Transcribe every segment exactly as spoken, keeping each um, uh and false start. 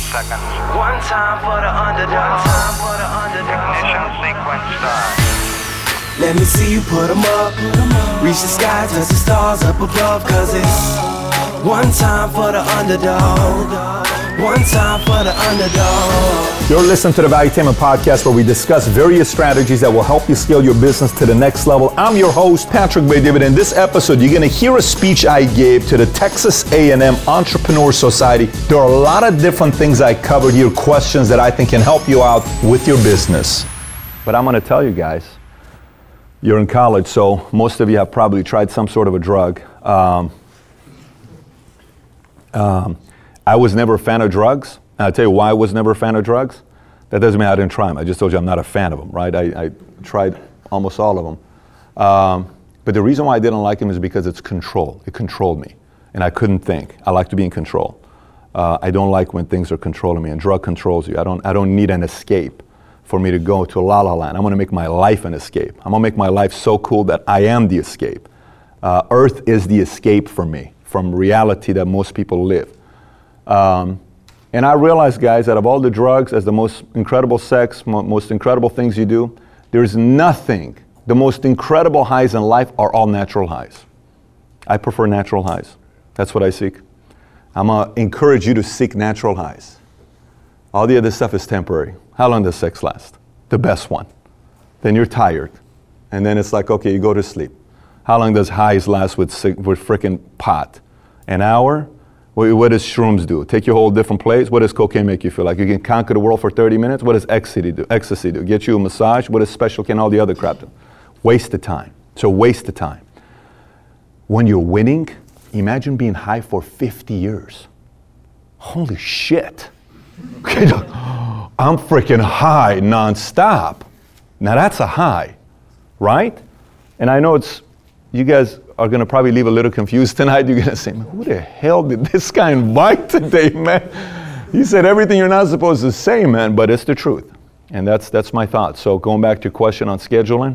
seconds. One time for the underdog. One time for the underdog. Ignition sequence start. Let me see you put 'em up. Reach the sky, touch the stars up above. Cause it's one time for the underdog. One time for the underdog. You're listening to the Valuetainment Podcast, where we discuss various strategies that will help you scale your business to the next level. I'm your host, Patrick Bet-David. In this episode, you're going to hear a speech I gave to the Texas A and M Entrepreneur Society. There are a lot of different things I covered here, questions that I think can help you out with your business. But I'm going to tell you guys, you're in college, so most of you have probably tried some sort of a drug. Um, um, I was never a fan of drugs. And I'll tell you why I was never a fan of drugs. That doesn't mean I didn't try them. I just told you I'm not a fan of them, right? I, I tried almost all of them. Um, but the reason why I didn't like them is because it's control. It controlled me. And I couldn't think. I like to be in control. Uh, I don't like when things are controlling me, and drug controls you. I don't, I don't need an escape for me to go to La La Land. I'm gonna make my life an escape. I'm gonna make my life so cool that I am the escape. Uh, Earth is the escape for me from reality that most people live. Um, and I realized, guys, that of all the drugs, as the most incredible sex, mo- most incredible things you do, there's nothing. The most incredible highs in life are all natural highs. I prefer natural highs. That's what I seek. I'm gonna encourage you to seek natural highs. All the other stuff is temporary. How long does sex last? The best one. Then you're tired. And then it's like, okay, you go to sleep. How long does highs last with, with frickin' pot? An hour? What does shrooms do? Take you a whole different place? What does cocaine make you feel like? You can conquer the world for thirty minutes? What does ecstasy do? Ecstasy do? Get you a massage? What does special K and all the other crap do? Waste of time. It's a waste of time. When you're winning, imagine being high for fifty years. Holy shit. I'm freaking high nonstop. Now that's a high, right? And I know it's, you guys are going to probably leave a little confused tonight. You're going to say, man, who the hell did this guy invite today, man? He said everything you're not supposed to say, man, but it's the truth. And that's that's my thought. So going back to your question on scheduling,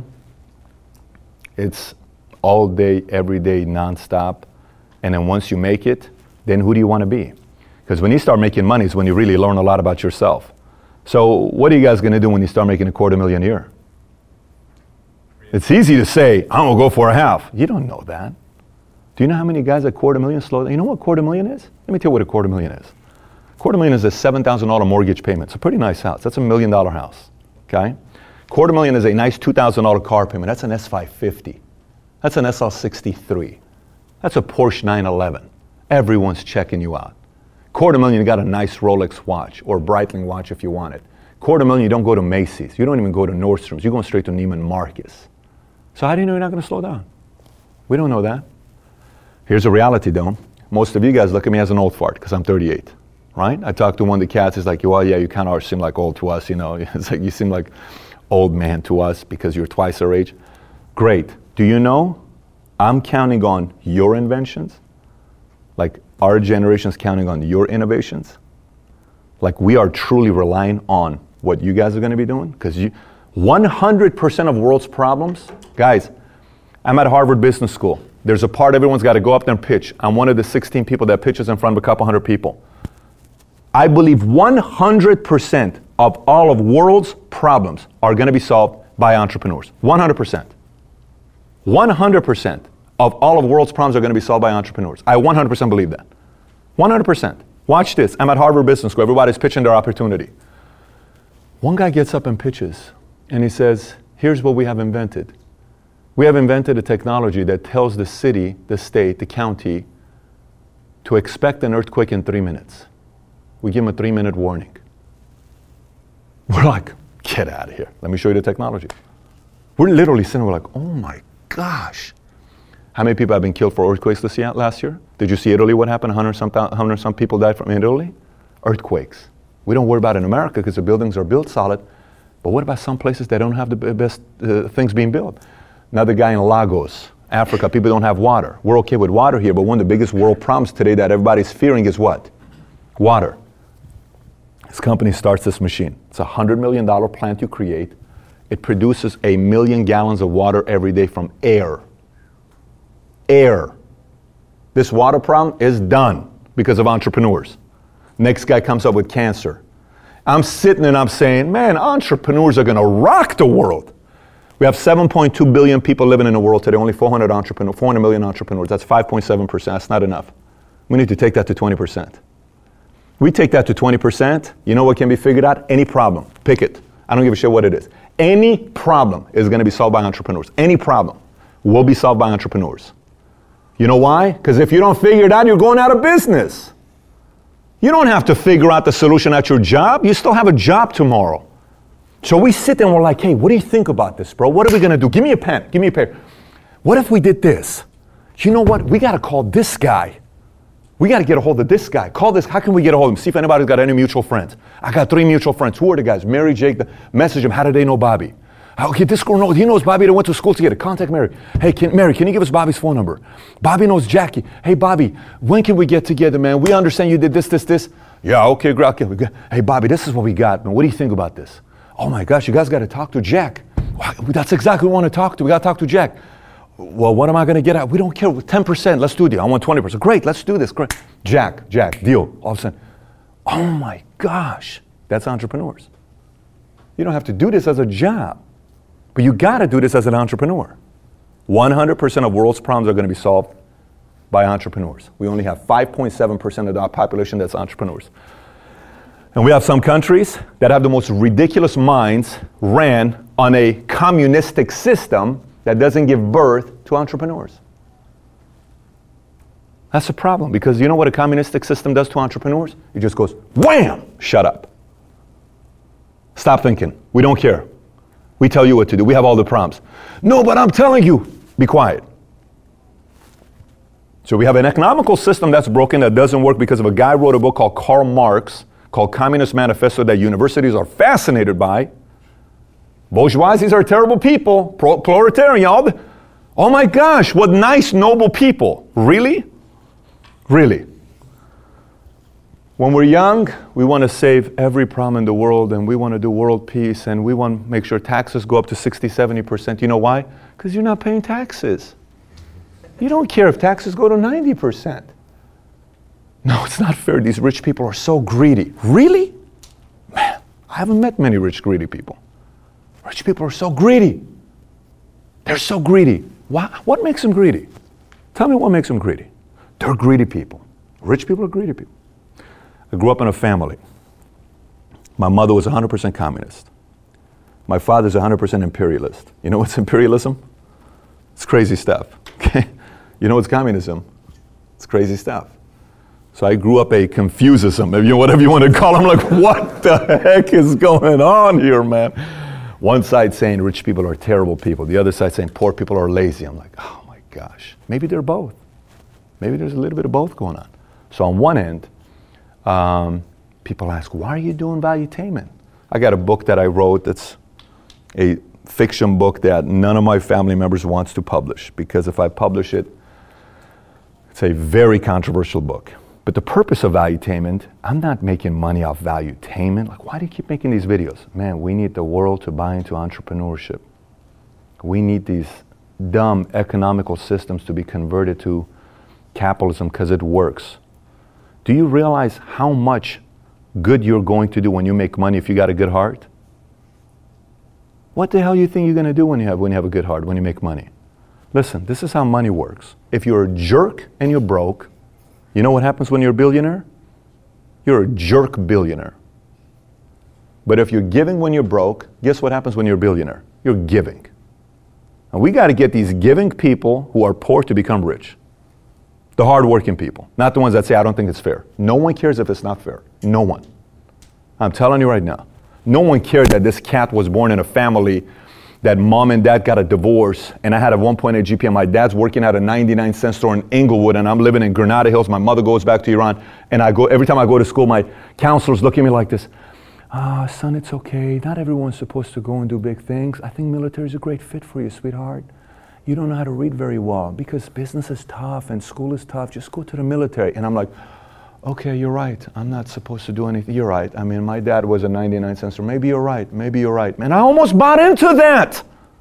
it's all day, every day, nonstop. And then once you make it, then who do you want to be? Because when you start making money is when you really learn a lot about yourself. So what are you guys going to do when you start making a quarter million a year? It's easy to say, I'm going to go for a half. You don't know that. Do you know how many guys at quarter million slow down? You know what quarter million is? Let me tell you what a quarter million is. Quarter million is a seven thousand dollars mortgage payment. It's a pretty nice house. That's a million dollar house, okay? Quarter million is a nice two thousand dollars car payment. That's an S five fifty. That's an S L sixty-three. That's a Porsche nine eleven. Everyone's checking you out. Quarter million, you got a nice Rolex watch or Breitling watch if you want it. Quarter million, you don't go to Macy's. You don't even go to Nordstrom's. You're going straight to Neiman Marcus. So how do you know you're not going to slow down? We don't know that. Here's a reality though. Most of you guys look at me as an old fart because I'm thirty-eight, right? I talked to one of the cats, he's like, well, yeah, you kind of seem like old to us, you know. It's like you seem like old man to us because you're twice our age. Great. Do you know I'm counting on your inventions? Like our generation's counting on your innovations? Like we are truly relying on what you guys are going to be doing? Because you, one hundred percent of world's problems, guys, I'm at Harvard Business School. There's a part everyone's got to go up there and pitch. I'm one of the sixteen people that pitches in front of a couple hundred people. I believe one hundred percent of all of world's problems are going to be solved by entrepreneurs. one hundred percent. one hundred percent of all of world's problems are going to be solved by entrepreneurs. I one hundred percent believe that. one hundred percent. Watch this. I'm at Harvard Business School. Everybody's pitching their opportunity. One guy gets up and pitches. And he says, here's what we have invented. We have invented a technology that tells the city, the state, the county to expect an earthquake in three minutes. We give them a three minute warning. We're like, get out of here. Let me show you the technology. We're literally sitting, we're like, oh my gosh. How many people have been killed for earthquakes this year, last year? Did you see Italy? What happened? one hundred some, one hundred some people died from Italy? Earthquakes. We don't worry about it in America because the buildings are built solid. But what about some places that don't have the best uh, things being built? Another guy in Lagos, Africa, people don't have water. We're okay with water here, but one of the biggest world problems today that everybody's fearing is what? Water. This company starts this machine. It's a one hundred million dollars plant you create. It produces a million gallons of water every day from air. Air. This water problem is done because of entrepreneurs. Next guy comes up with cancer. I'm sitting and I'm saying, man, entrepreneurs are going to rock the world. We have seven point two billion people living in the world today, only four hundred entrepreneurs, four hundred million entrepreneurs. That's five point seven percent. That's not enough. We need to take that to twenty percent. We take that to twenty percent, you know what can be figured out? Any problem. Pick it. I don't give a shit what it is. Any problem is going to be solved by entrepreneurs. Any problem will be solved by entrepreneurs. You know why? Because if you don't figure it out, you're going out of business. You don't have to figure out the solution at your job. You still have a job tomorrow. So we sit there and we're like, hey, what do you think about this, bro? What are we going to do? Give me a pen. Give me a paper. What if we did this? You know what? We got to call this guy. We got to get a hold of this guy. Call this. How can we get a hold of him? See if anybody's got any mutual friends. I got three mutual friends. Who are the guys? Mary, Jake. The, message him. How do they know Bobby? Okay, this girl knows. He knows Bobby. They went to school together. Contact Mary. Hey, can, Mary, can you give us Bobby's phone number? Bobby knows Jackie. Hey, Bobby, when can we get together, man? We understand you did this, this, this. Yeah, okay, great. Okay, we got, hey, Bobby, this is what we got, man. What do you think about this? Oh my gosh, you guys got to talk to Jack. That's exactly who we want to talk to. We got to talk to Jack. Well, what am I going to get at? We don't care. ten percent. Let's do it. I want twenty percent. Great, let's do this. Great. Jack, Jack, deal. All of a sudden, oh my gosh, that's entrepreneurs. You don't have to do this as a job, but you got to do this as an entrepreneur. one hundred percent of world's problems are going to be solved by entrepreneurs. We only have five point seven percent of our population that's entrepreneurs. And we have some countries that have the most ridiculous minds ran on a communistic system that doesn't give birth to entrepreneurs. That's a problem, because you know what a communistic system does to entrepreneurs? It just goes, wham, shut up. Stop thinking. We don't care. We tell you what to do. We have all the prompts. No, but I'm telling you, be quiet. So we have an economical system that's broken, that doesn't work because of a guy who wrote a book called Karl Marx, called Communist Manifesto, that universities are fascinated by. Bourgeoisies are terrible people, pro- proletarian. All the, oh my gosh, what nice, noble people. Really? Really? When we're young, we want to save every problem in the world, and we want to do world peace, and we want to make sure taxes go up to sixty, seventy percent. You know why? Because you're not paying taxes. You don't care if taxes go to ninety percent. No, it's not fair. These rich people are so greedy. Really? Man, I haven't met many rich, greedy people. Rich people are so greedy. They're so greedy. Why? What makes them greedy? Tell me what makes them greedy. They're greedy people. Rich people are greedy people. I grew up in a family. My mother was one hundred percent communist. My father's one hundred percent imperialist. You know what's imperialism? It's crazy stuff. Okay? You know what's communism? It's crazy stuff. So I grew up a Confucianism, if you whatever you want to call them. Like, what the heck is going on here, man? One side saying rich people are terrible people. The other side saying poor people are lazy. I'm like, oh my gosh. Maybe they're both. Maybe there's a little bit of both going on. So on one end, um, people ask, why are you doing valuetainment? I got a book that I wrote that's a fiction book that none of my family members wants to publish, because if I publish it, it's a very controversial book. But the purpose of valuetainment, I'm not making money off valuetainment. Like, why do you keep making these videos? Man, we need the world to buy into entrepreneurship. We need these dumb economical systems to be converted to capitalism because it works. Do you realize how much good you're going to do when you make money if you got a good heart? What the hell do you think you're going to do when you have when you have a good heart, when you make money? Listen, this is how money works. If you're a jerk and you're broke, you know what happens when you're a billionaire? You're a jerk billionaire. But if you're giving when you're broke, guess what happens when you're a billionaire? You're giving. And we got to get these giving people who are poor to become rich. The hardworking people, not the ones that say, I don't think it's fair. No one cares if it's not fair. No one. I'm telling you right now. No one cared that this cat was born in a family that mom and dad got a divorce, and I had a one point eight G P A. My dad's working at a ninety-nine cent store in Inglewood, and I'm living in Granada Hills. My mother goes back to Iran, and I go every time I go to school, my counselors look at me like this. Ah, son, it's okay. Not everyone's supposed to go and do big things. I think military is a great fit for you, sweetheart. You don't know how to read very well because business is tough and school is tough. Just go to the military. And I'm like, okay, you're right. I'm not supposed to do anything. You're right. I mean, my dad was a ninety-nine cent store. Maybe you're right. Maybe you're right. And I almost bought into that.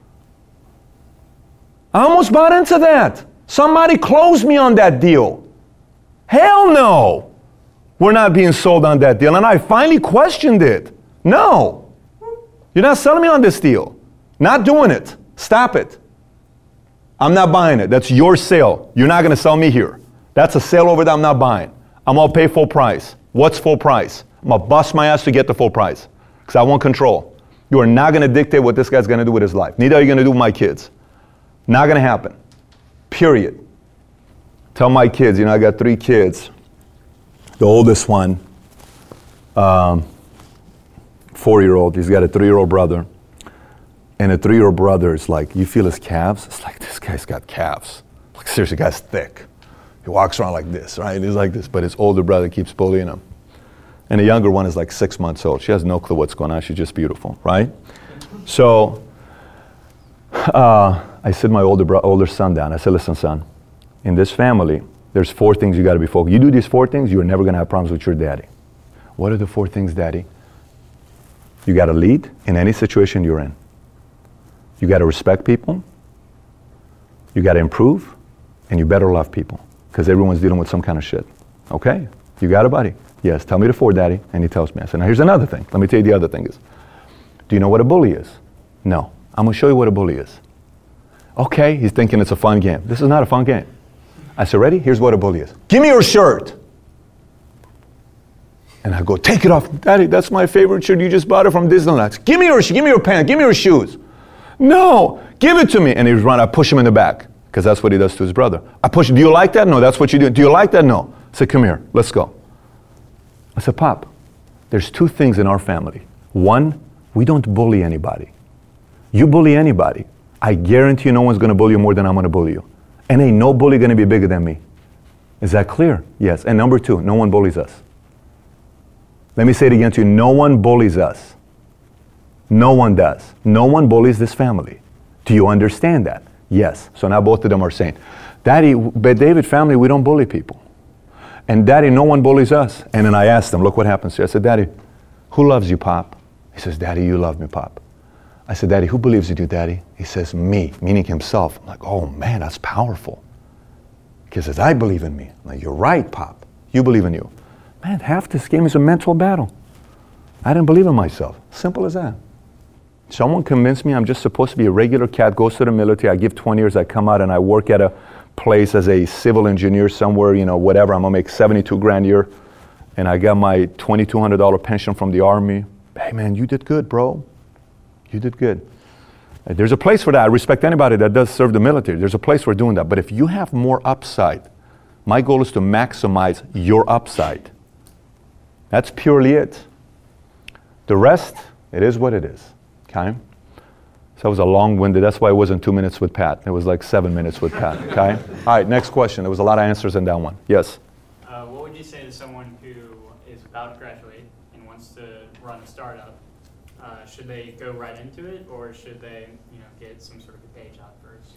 I almost bought into that. Somebody closed me on that deal. Hell no. we're not being sold on that deal. And I finally questioned it. No, you're not selling me on this deal. Not doing it. Stop it. I'm not buying it. That's your sale. You're not going to sell me here. That's a sale over there I'm not buying. I'm going to pay full price. What's full price? I'm going to bust my ass to get the full price because I want control. You are not going to dictate what this guy's going to do with his life. Neither are you going to do with my kids. Not going to happen. Period. Tell my kids, you know, I got three kids. The oldest one, um, four-year-old, he's got a three-year-old brother. And a three-year-old brother is like, you feel his calves? It's like, this guy's got calves. Like, seriously, the guy's thick. He walks around like this, right? He's like this, but his older brother keeps bullying him. And the younger one is like six months old. She has no clue what's going on. She's just beautiful, right? So uh, I sit my older, bro- older son down. I said, listen, son, in this family, there's four things you got to be focused. You do these four things, you're never going to have problems with your daddy. What are the four things, Daddy? You got to lead in any situation you're in. You got to respect people. You got to improve. And you better love people. Because everyone's dealing with some kind of shit. Okay? You got it, buddy? Yes. Tell me the four, Daddy. And he tells me. I said, now here's another thing. Let me tell you the other thing is. Do you know what a bully is? No. I'm going to show you what a bully is. Okay. He's thinking it's a fun game. This is not a fun game. I said, ready? Here's what a bully is. Give me your shirt. And I go, take it off. Daddy, that's my favorite shirt. You just bought it from Disneyland. Give me your, give me your pants. Give me your shoes. No, give it to me. And he was running. I push him in the back because that's what he does to his brother. I push him. Do you like that? No, that's what you do. Do you like that? No. I said, come here. Let's go. I said, Pop, there's two things in our family. One, we don't bully anybody. You bully anybody, I guarantee you no one's going to bully you more than I'm going to bully you. And ain't no bully going to be bigger than me. Is that clear? Yes. And number two, no one bullies us. Let me say it again to you. No one bullies us. No one does. No one bullies this family. Do you understand that? Yes. So now both of them are saying, Daddy, but David family, we don't bully people. And Daddy, no one bullies us. And then I asked them, look what happens here. I said, Daddy, who loves you, Pop? He says, Daddy, you love me, Pop. I said, Daddy, who believes in you, Daddy? He says, me, meaning himself. I'm like, oh man, that's powerful. He says, I believe in me. I'm like, you're right, Pop. You believe in you. Man, half this game is a mental battle. I didn't believe in myself. Simple as that. Someone convinced me I'm just supposed to be a regular cat, goes to the military, I give twenty years, I come out and I work at a place as a civil engineer somewhere, you know, whatever, I'm gonna make seventy-two grand a year, and I got my twenty-two hundred dollars pension from the Army. Hey man, you did good, bro. You did good. There's a place for that. I respect anybody that does serve the military. There's a place for doing that. But if you have more upside, my goal is to maximize your upside. That's purely it. The rest, it is what it is. Okay? So that was a long-winded, that's why it wasn't two minutes with Pat. It was like seven minutes with Pat. Okay? All right, next question. There was a lot of answers in that one. Yes? Uh, what would you say to someone who is about to graduate and wants to run a startup? Uh, should they go right into it, or should they, you know, get some sort of a day job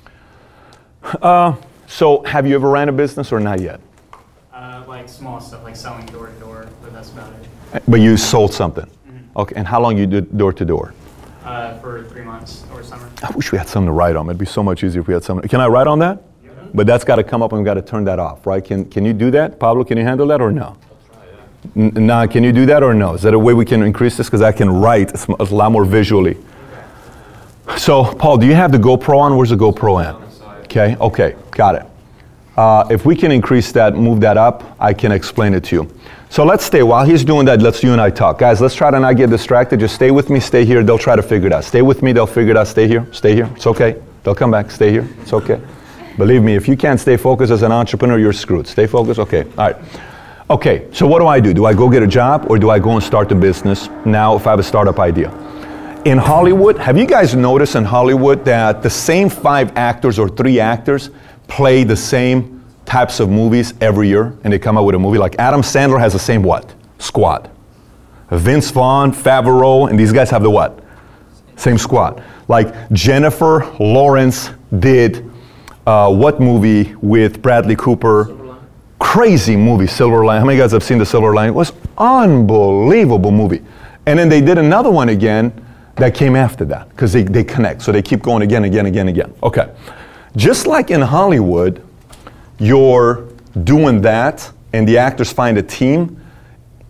first? Uh, so have you ever ran a business or not yet? Uh, like small stuff, like selling door to door, but that's about it. But you sold something? Mm-hmm. Okay, and how long you did door to door? Uh, for three months or summer. I wish we had something to write on. It'd be so much easier if we had something. Can I write on that? Yeah. But that's got to come up and we've got to turn that off, right? Can Can you do that? Pablo, can you handle that or no? I'll try, yeah. N- nah, can you do that or no? Is that a way we can increase this? Because I can write a lot more visually. Okay. So, Paul, do you have the GoPro on? Where's the GoPro at? Okay, okay, got it. Uh, if we can increase that, move that up, I can explain it to you. So let's stay. While he's doing that, let's you and I talk. Guys, let's try to not get distracted. Just stay with me, stay here. They'll try to figure it out. Stay with me, they'll figure it out. Stay here, stay here. It's okay. They'll come back. Stay here. It's okay. Believe me, if you can't stay focused as an entrepreneur, you're screwed. Stay focused? Okay. All right. Okay, so what do I do? Do I go get a job or do I go and start a business now if I have a startup idea? In Hollywood, have you guys noticed in Hollywood that the same five actors or three actors play the same types of movies every year, and they come out with a movie? Like Adam Sandler has the same what? Squad. Vince Vaughn, Favreau, and these guys have the what? Same squad. Like Jennifer Lawrence did uh, what movie with Bradley Cooper? Crazy movie, Silver Lining. How many guys have seen the Silver Lining? It was unbelievable movie. And then they did another one again that came after that, because they, they connect. So they keep going again, again, again, again. Okay. Just like in Hollywood, you're doing that and the actors find a team.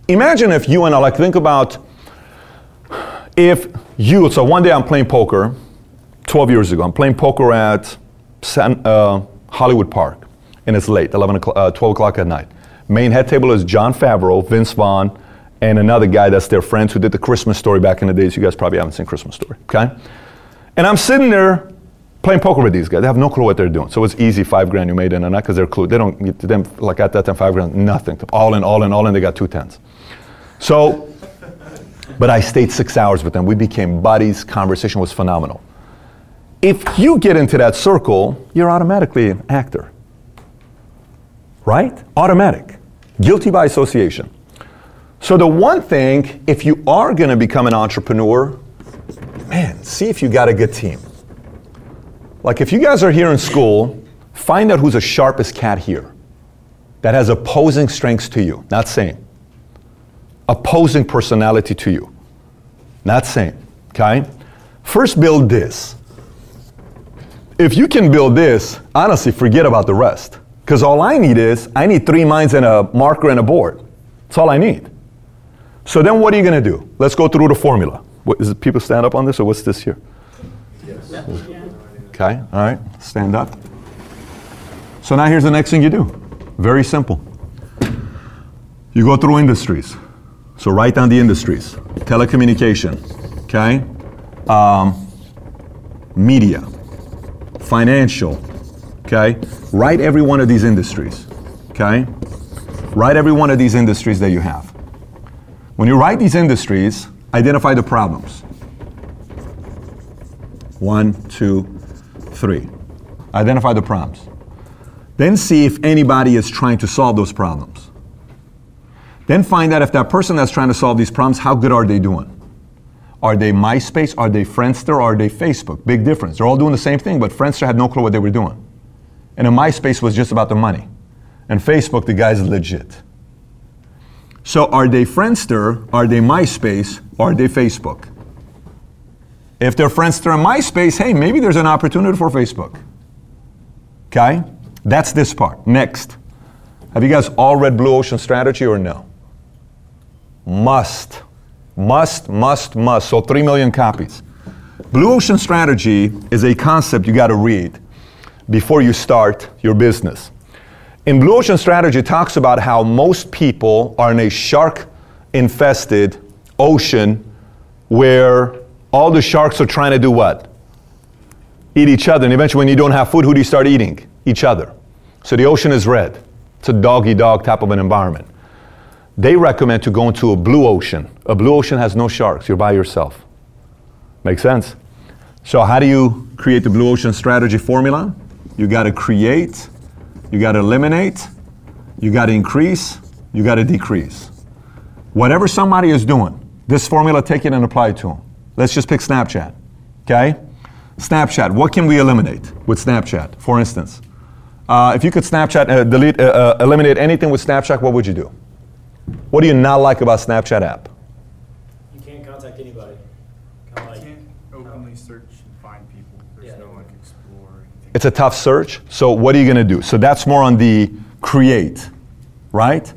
imagine if you and I, like think about if you, so one day I'm playing poker, twelve years ago, I'm playing poker at San, uh, Hollywood Park, and it's late, eleven o'clock, uh, twelve o'clock at night. Main head table is Jon Favreau, Vince Vaughn, and another guy that's their friends who did the Christmas Story back in the days. You guys probably haven't seen Christmas Story, okay? And I'm sitting there playing poker with these guys. They have no clue what they're doing. So it's easy, five grand you made in a night because they're clue. They don't, to them, like at that time, five grand, nothing. All in, all in, all in, they got two tens. So, but I stayed six hours with them. We became buddies. Conversation was phenomenal. If you get into that circle, you're automatically an actor. Right? Automatic. Guilty by association. So the one thing, if you are going to become an entrepreneur, man, see if you got a good team. Like if you guys are here in school, find out who's the sharpest cat here that has opposing strengths to you. Not same. Opposing personality to you. Not same. Okay? First build this. If you can build this, honestly, forget about the rest. Because all I need is, I need three minds and a marker and a board. That's all I need. So then what are you going to do? Let's go through the formula. What, is it people stand up on this, or what's this here? Yes. Yeah. Okay, all right, stand up. So now here's the next thing you do. Very simple. You go through industries. So write down the industries. Telecommunication, okay? Um, media, financial, okay? Write every one of these industries, okay? Write every one of these industries that you have. When you write these industries, identify the problems. One, two, three. Identify the problems. Then see if anybody is trying to solve those problems. Then find out if that person that's trying to solve these problems, how good are they doing? Are they MySpace? Are they Friendster? Or are they Facebook? Big difference. They're all doing the same thing, but Friendster had no clue what they were doing. And then MySpace was just about the money. And Facebook, the guy's legit. So are they Friendster? Are they MySpace? Or are they Facebook? If they're Friendster and MySpace, hey, maybe there's an opportunity for Facebook. Okay? That's this part. Next. Have you guys all read Blue Ocean Strategy or no? Must. Must, must, must. So three million copies. Blue Ocean Strategy is a concept you got to read before you start your business. In Blue Ocean Strategy, it talks about how most people are in a shark-infested ocean where all the sharks are trying to do what? Eat each other. And eventually when you don't have food, who do you start eating? Each other. So the ocean is red. It's a dog-eat-dog type of an environment. They recommend to go into a blue ocean. A blue ocean has no sharks. You're by yourself. Make sense? So how do you create the Blue Ocean Strategy formula? You got to create, you got to eliminate, you got to increase, you got to decrease. Whatever somebody is doing, this formula, take it and apply it to them. Let's just pick Snapchat, okay? Snapchat, what can we eliminate with Snapchat, for instance? Uh, if you could Snapchat, uh, delete, uh, uh, eliminate anything with Snapchat, what would you do? What do you not like about Snapchat app? You can't contact anybody. Kind of like, You can't openly search and find people. There's Yeah. no like explore or anything. It's a tough search, so what are you going to do? So that's more on the create, right?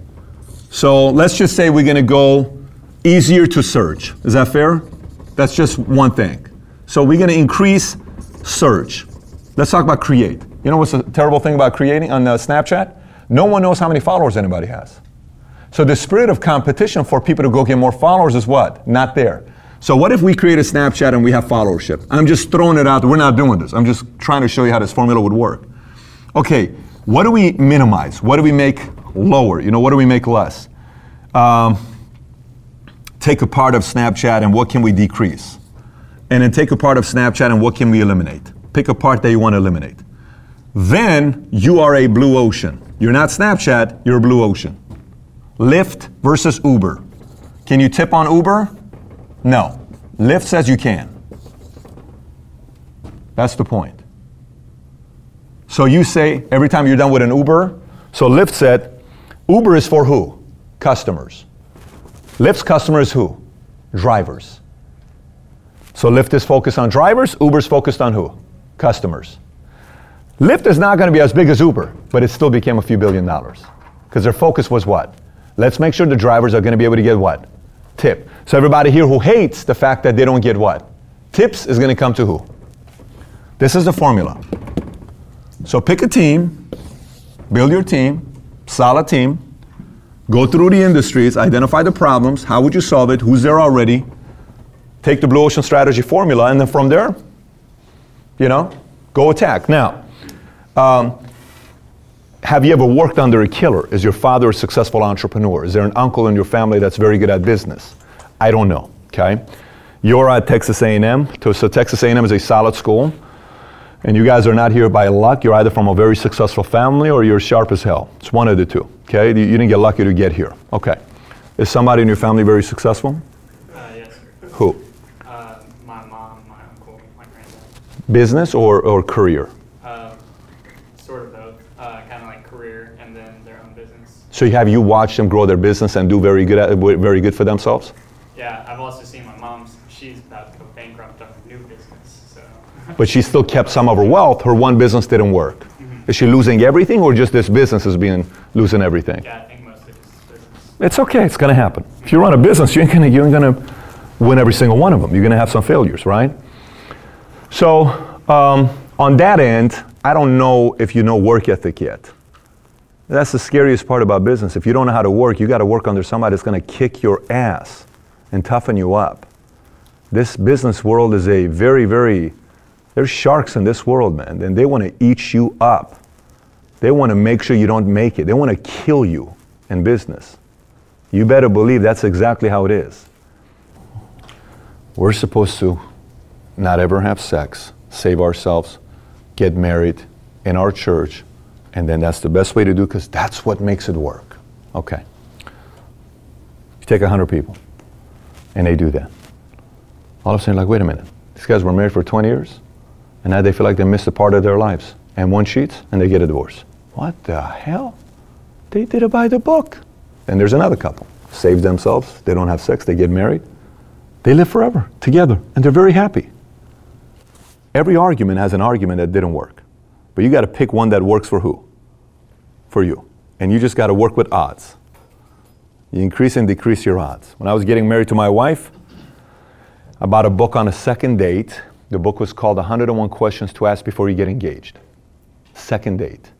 So let's just say we're going to go easier to search. Is that fair? That's just one thing. So we're going to increase search. Let's talk about create. You know what's the terrible thing about creating on uh, Snapchat? No one knows how many followers anybody has. So the spirit of competition for people to go get more followers is what? Not there. So what if we create a Snapchat and we have followership? I'm just throwing it out there. We're not doing this. I'm just trying to show you how this formula would work. Okay, what do we minimize? What do we make lower? You know, what do we make less? Um, take a part of Snapchat and what can we decrease? And then take a part of Snapchat and what can we eliminate? Pick a part that you want to eliminate. Then you are a blue ocean. You're not Snapchat, you're a blue ocean. Lyft versus Uber. Can you tip on Uber? No. Lyft says you can. That's the point. So you say every time you're done with an Uber, so Lyft said, Uber is for who? Customers. Lyft's customer is who? Drivers. So Lyft is focused on drivers, Uber's focused on who? Customers. Lyft is not going to be as big as Uber, but it still became a few billion dollars. Because their focus was what? Let's make sure the drivers are going to be able to get what? Tip. So everybody here who hates the fact that they don't get what? Tips is going to come to who? This is the formula. So pick a team, build your team, solid team, go through the industries, identify the problems, how would you solve it, who's there already, take the Blue Ocean Strategy formula, and then from there, you know, go attack. Now, um, have you ever worked under a killer? Is your father a successful entrepreneur? Is there an uncle in your family that's very good at business? I don't know, okay? You're at Texas A and M, so Texas A and M is a solid school, and you guys are not here by luck. You're either from a very successful family or you're sharp as hell. It's one of the two, okay? You didn't get lucky to get here. Okay. Is somebody in your family very successful? Uh, yes, sir. Who? Uh, my mom, my uncle, my granddad. Business or, or career? Uh, sort of both. Uh, kind of like career and then their own business. So you have you watched them grow their business and do very good at, very good for themselves? Yeah, I've also seen my mom's, she's about to go bankrupt on a new business, so. But she still kept some of her wealth. Her one business didn't work. Mm-hmm. Is she losing everything, or just this business is being losing everything? Yeah, I think mostly just business. It's okay. It's going to happen. If you run a business, you ain't gonna you ain't gonna win every single one of them. You're going to have some failures, right? So um, on that end, I don't know if you know work ethic yet. That's the scariest part about business. If you don't know how to work, you got to work under somebody that's going to kick your ass and toughen you up. This business world is a very, very, there's sharks in this world, man, and they want to eat you up. They want to make sure you don't make it. They want to kill you in business. You better believe that's exactly how it is. We're supposed to not ever have sex, save ourselves, get married in our church, and then that's the best way to do, because that's what makes it work. Okay. You take a hundred people, and they do that. All of a sudden, like, wait a minute, these guys were married for twenty years, and now they feel like they missed a part of their lives. And one cheats, and they get a divorce. What the hell? They did it by the book. And there's another couple, save themselves, they don't have sex, they get married. They live forever together, and they're very happy. Every argument has an argument that didn't work. But you got to pick one that works for who? For you. And you just got to work with odds. You increase and decrease your odds. When I was getting married to my wife, I bought a book on a second date. The book was called one hundred and one Questions to Ask Before You Get Engaged. Second date.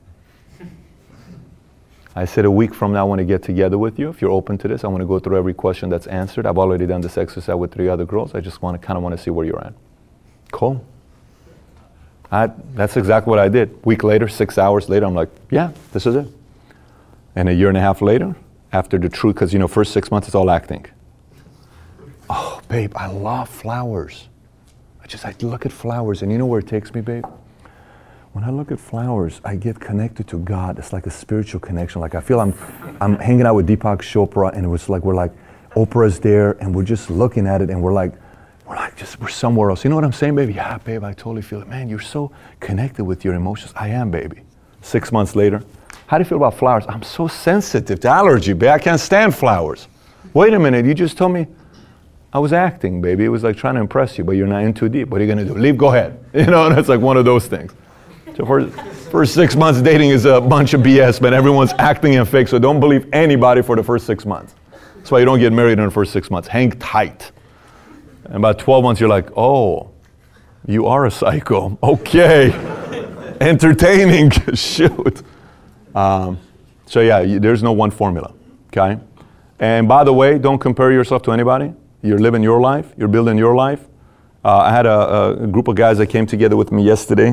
I said, a week from now, I want to get together with you. If you're open to this, I want to go through every question that's answered. I've already done this exercise with three other girls. I just want to kind of want to see where you're at. Cool. I, that's exactly what I did. Week later, six hours later, I'm like, yeah, this is it. And a year and a half later, after the truth, because, you know, first six months, it's all acting. Oh, babe, I love flowers. I just, I look at flowers, and you know where it takes me, babe? When I look at flowers, I get connected to God. It's like a spiritual connection. Like I feel I'm, I'm hanging out with Deepak Chopra, and it was like we're like, Oprah's there, and we're just looking at it, and we're like, we're like just we're somewhere else. You know what I'm saying, baby? Yeah, babe, I totally feel it. Man, you're so connected with your emotions. I am, baby. Six months later, how do you feel about flowers? I'm so sensitive to allergy, babe. I can't stand flowers. Wait a minute, you just told me I was acting, baby. It was like trying to impress you, but you're not in too deep. What are you gonna do? Leave, go ahead. You know, and it's like one of those things. So for first six months, dating is a bunch of B S, but everyone's acting and fake, so don't believe anybody for the first six months. That's why you don't get married in the first six months. Hang tight. And about twelve months, you're like, oh, you are a psycho. Okay. Entertaining. Shoot. Um, so yeah, you, there's no one formula, okay? And by the way, don't compare yourself to anybody. You're living your life. You're building your life. Uh, I had a, a group of guys that came together with me yesterday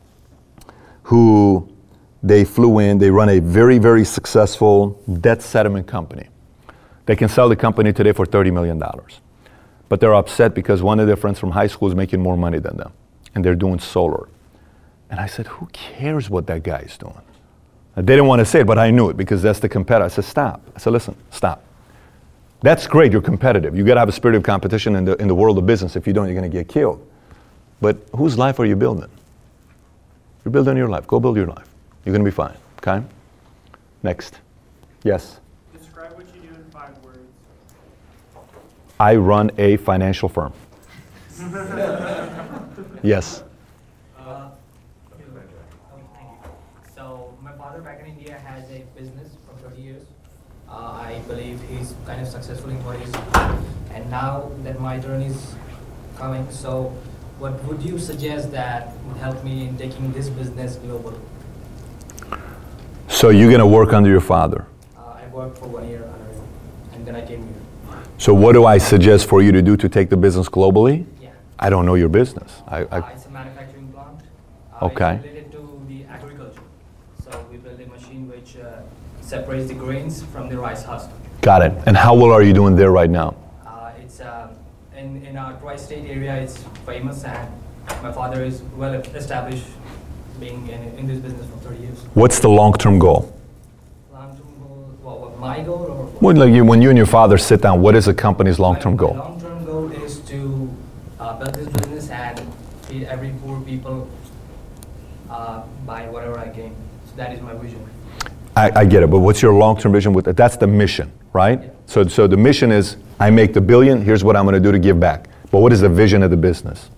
who they flew in. They run a very, very successful debt settlement company. They can sell the company today for thirty million dollars. But they're upset because one of their friends from high school is making more money than them. And they're doing solar. And I said, who cares what that guy is doing? They didn't want to say it, but I knew it because that's the competitor. I said, stop. I said, listen, stop. That's great, you're competitive. You got to have a spirit of competition in the, in the world of business. If you don't, you're going to get killed. But whose life are you building? You're building your life. Go build your life. You're going to be fine, okay? Next. Yes? Describe what you do in five words. I run a financial firm. Yes? Uh, so my father back in India has a business for thirty years. Uh, and now that my turn is coming, so what would you suggest that would help me in taking this business global? So you're going to work under your father. Uh, I worked for one year under him, and then I came here. So what do I suggest for you to do to take the business globally? Yeah. I don't know your business. I, I, Uh, it's a manufacturing plant. Uh, Okay. It's related to the agriculture. So we build a machine which uh, separates the grains from the rice husk. got it. And how well are you doing there right now? Uh, it's uh, in in our tri-state area. It's famous, and my father is well established, being in, in this business for thirty years. What's the long-term goal? Long-term goal, what, what my goal or what? When, like you, when you and your father sit down, what is the company's long-term My- goal? My long-term goal is to uh, build this business and feed every poor people uh, by whatever I can. So that is my vision. I, I get it, but what's your long-term vision with it? That's the mission, right? Yeah. So, so the mission is, I make the billion, here's what I'm going to do to give back. But what is the vision of the business?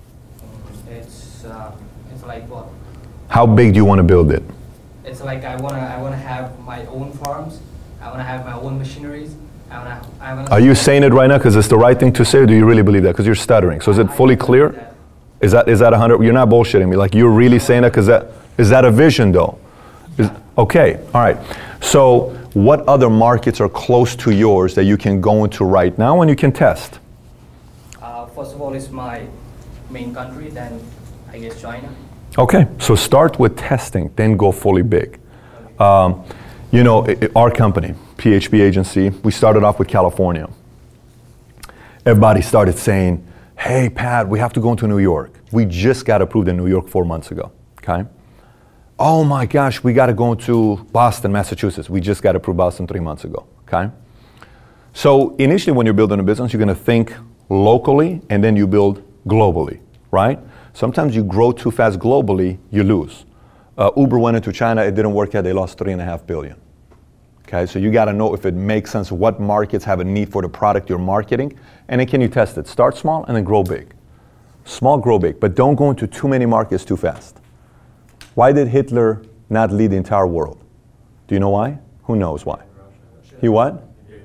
It's uh, it's like what? How big do you want to build it? It's like I wanna I wanna have my own farms. I wanna have my own machineries. I wanna I wanna. Are you saying it right now because it's the right thing to say, or do you really believe that? Because you're stuttering. So is it I- I fully believe clear? that. Is that is that a hundred? You're not bullshitting me. Like you're really saying that because that is that a vision though? Is, okay, all right. So what other markets are close to yours that you can go into right now and you can test? Uh, first of all, it's my main country. Then I guess China. Okay, so start with testing, then go fully big. Um, you know, i- i- our company, P H B Agency, we started off with California. Everybody started saying, hey, Pat, we have to go into New York. We just got approved in New York four months ago, okay? Oh my gosh, we got to go into Boston, Massachusetts. We just got approved Boston three months ago, okay? So initially when you're building a business, you're going to think locally and then you build globally, right? Sometimes you grow too fast globally, you lose. Uh, Uber went into China, it didn't work out, they lost three and a half billion. Okay, so you got to know if it makes sense, what markets have a need for the product you're marketing, and then can you test it? Start small and then grow big. Small, grow big, but don't go into too many markets too fast. Why did Hitler not lead the entire world? Do you know why? Who knows why? He what?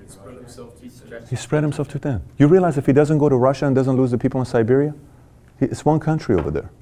He spread himself too thin. You realize if he doesn't go to Russia and doesn't lose the people in Siberia, he- it's one country over there.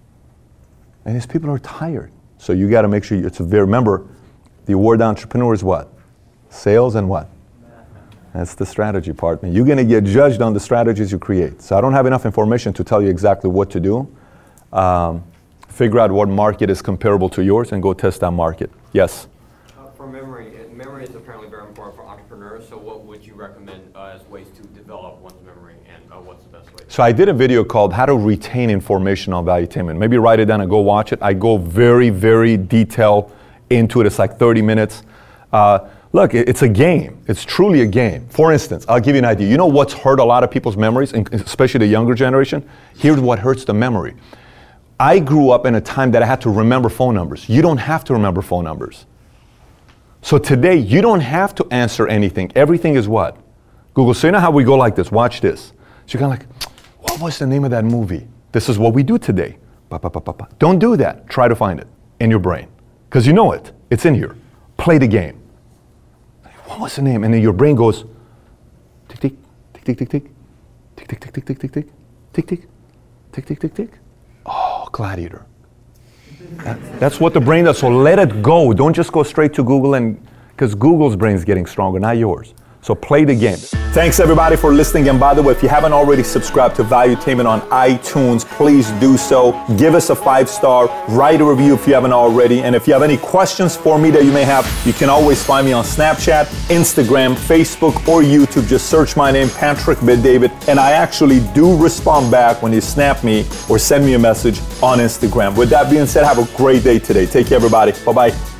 And his people are tired. So you got to make sure you, it's a very, remember, the award entrepreneur is what? Sales and what? That's the strategy part. You're going to get judged on the strategies you create. So I don't have enough information to tell you exactly what to do. Um, figure out what market is comparable to yours and go test that market. Yes? Uh, for memory, uh, memory is apparently very important for entrepreneurs, so what would you recommend uh, as ways to develop one's memory, and uh, what's the best way? So I did a video called How to Retain Information on Valuetainment. Maybe write it down and go watch it. I go very, very detailed into it. It's like thirty minutes. Uh, look, it, it's a game. It's truly a game. For instance, I'll give you an idea. You know what's hurt a lot of people's memories, and especially the younger generation? Here's what hurts the memory. I grew up in a time that I had to remember phone numbers. You don't have to remember phone numbers. So today, you don't have to answer anything. Everything is what? Google. So you know how we go like this? Watch this. So you're kind of like, what was the name of that movie? This is what we do today. Ba, ba, ba, ba, ba. Don't do that. Try to find it in your brain. Because you know it. It's in here. Play the game. What was the name? And then your brain goes, tick, tick, tick, tick, tick, tick, tick, tick, tick, tick, tick, tick, tick, tick, tick, tick, tick, tick, tick. Oh, Gladiator. That, that's what the brain does. So let it go. Don't just go straight to Google, and because Google's brain is getting stronger, not yours. So play the game. Thanks everybody for listening. And by the way, if you haven't already subscribed to Valuetainment on iTunes, please do so. Give us a five star, write a review if you haven't already. And if you have any questions for me that you may have, you can always find me on Snapchat, Instagram, Facebook, or YouTube. Just search my name, Patrick Bet-David. And I actually do respond back when you snap me or send me a message on Instagram. With that being said, have a great day today. Take care, everybody. Bye-bye.